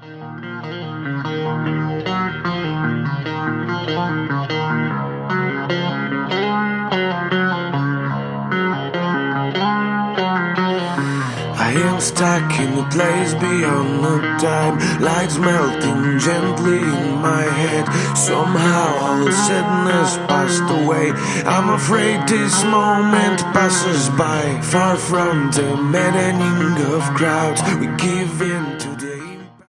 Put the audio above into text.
I am stuck in a place beyond the time. Lights melting gently in my head. Somehow all sadness passed away. I'm afraid this moment passes by. Far from the maddening of crowds, we give in to the